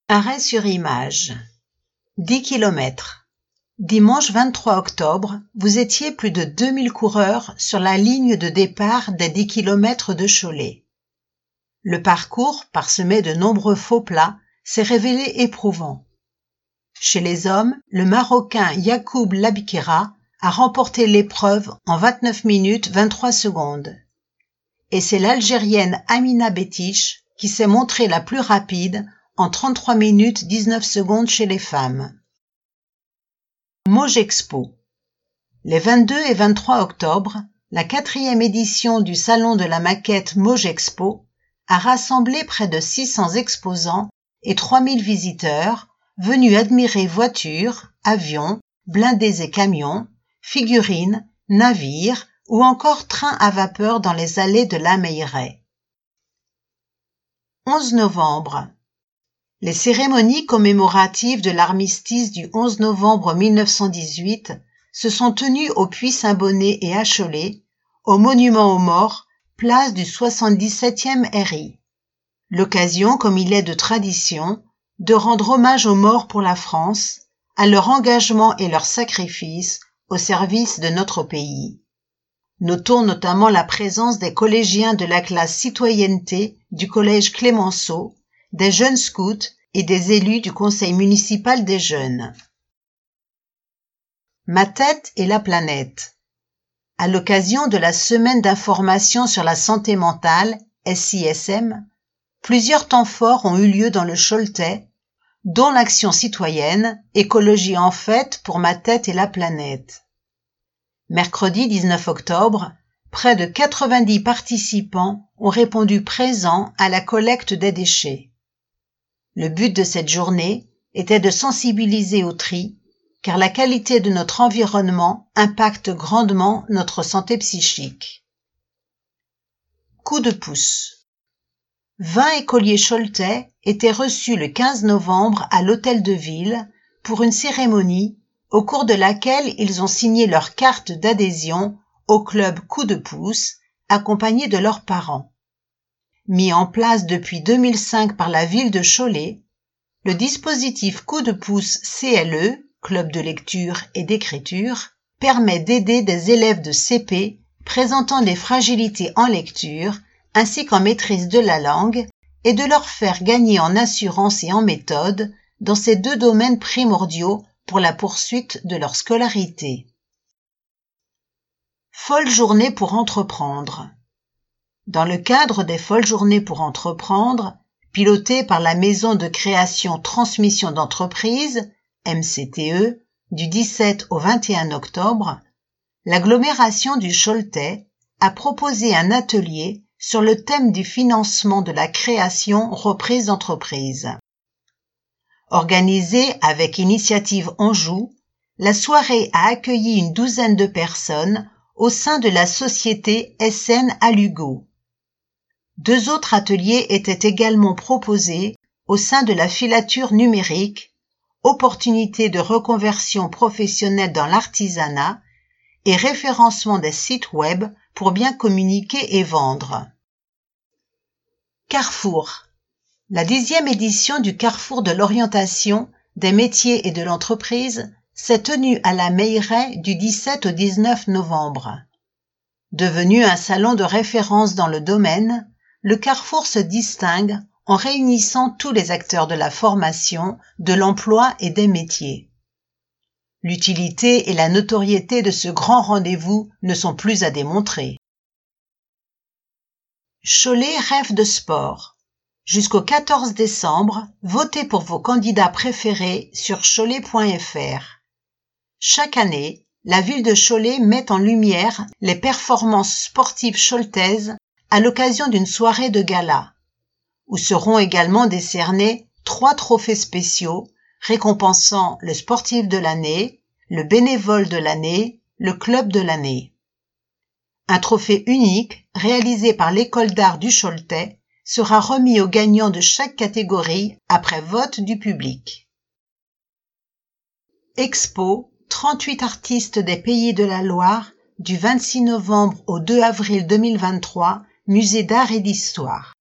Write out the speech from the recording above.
Arrêt sur image. 10 km. Dimanche 23 octobre, vous étiez plus de 2000 coureurs sur la ligne de départ des 10 km de Cholet. Le parcours, parsemé de nombreux faux plats, s'est révélé éprouvant. Chez les hommes, le Marocain Yacoub Labikera a remporté l'épreuve en 29 minutes 23 secondes. Et c'est l'Algérienne Amina Betich qui s'est montrée la plus rapide en 33 minutes 19 secondes chez les femmes. Mojexpo. Les 22 et 23 octobre, la 4e édition du salon de la maquette Mojexpo a rassemblé près de 600 exposants et 3000 visiteurs venus admirer voitures, avions, blindés et camions, figurines, navires ou encore trains à vapeur dans les allées de La Meilleraie. 11 novembre. Les cérémonies commémoratives de l'armistice du 11 novembre 1918 se sont tenues au Puy-Saint-Bonnet et à Cholet, au monument aux morts, place du 77e RI. L'occasion, comme il est de tradition, de rendre hommage aux morts pour la France, à leur engagement et leur sacrifice au service de notre pays. Notons notamment la présence des collégiens de la classe citoyenneté du collège Clémenceau, des jeunes scouts et des élus du conseil municipal des jeunes. Ma tête et la planète. À l'occasion de la semaine d'information sur la santé mentale, SISM, plusieurs temps forts ont eu lieu dans le Choletais, dont l'action citoyenne Écologie en fête pour ma tête et la planète. Mercredi 19 octobre, près de 90 participants ont répondu présents à la collecte des déchets. Le but de cette journée était de sensibiliser au tri, car la qualité de notre environnement impacte grandement notre santé psychique. Coup de pouce. 20 écoliers choletais étaient reçus le 15 novembre à l'Hôtel de Ville pour une cérémonie au cours de laquelle ils ont signé leur carte d'adhésion au club Coup de pouce, accompagnés de leurs parents. Mis en place depuis 2005 par la ville de Cholet, le dispositif Coup de pouce CLE, club de lecture et d'écriture, permet d'aider des élèves de CP présentant des fragilités en lecture ainsi qu'en maîtrise de la langue et de leur faire gagner en assurance et en méthode dans ces deux domaines primordiaux pour la poursuite de leur scolarité. Folle journée pour entreprendre. Dans le cadre des folles journées pour entreprendre, pilotées par la Maison de création transmission d'entreprise, MCTE, du 17 au 21 octobre, l'agglomération du Choletais a proposé un atelier sur le thème du financement de la création reprise d'entreprise. Organisée avec Initiative Anjou, la soirée a accueilli une douzaine de personnes au sein de la société SN Alugo. 2 autres ateliers étaient également proposés au sein de la filature numérique, opportunités de reconversion professionnelle dans l'artisanat et référencement des sites web pour bien communiquer et vendre. Carrefour. La 10e édition du Carrefour de l'orientation, des métiers et de l'entreprise s'est tenue à La Meilleraie du 17 au 19 novembre. Devenu un salon de référence dans le domaine, le Carrefour se distingue en réunissant tous les acteurs de la formation, de l'emploi et des métiers. L'utilité et la notoriété de ce grand rendez-vous ne sont plus à démontrer. Cholet rêve de sport. Jusqu'au 14 décembre, votez pour vos candidats préférés sur cholet.fr. Chaque année, la ville de Cholet met en lumière les performances sportives choletaises à l'occasion d'une soirée de gala, où seront également décernés 3 trophées spéciaux récompensant le sportif de l'année, le bénévole de l'année, le club de l'année. Un trophée unique réalisé par l'école d'art du Choletais sera remis aux gagnants de chaque catégorie après vote du public. Expo, 38 artistes des Pays de la Loire, du 26 novembre au 2 avril 2023, Musée d'art et d'histoire.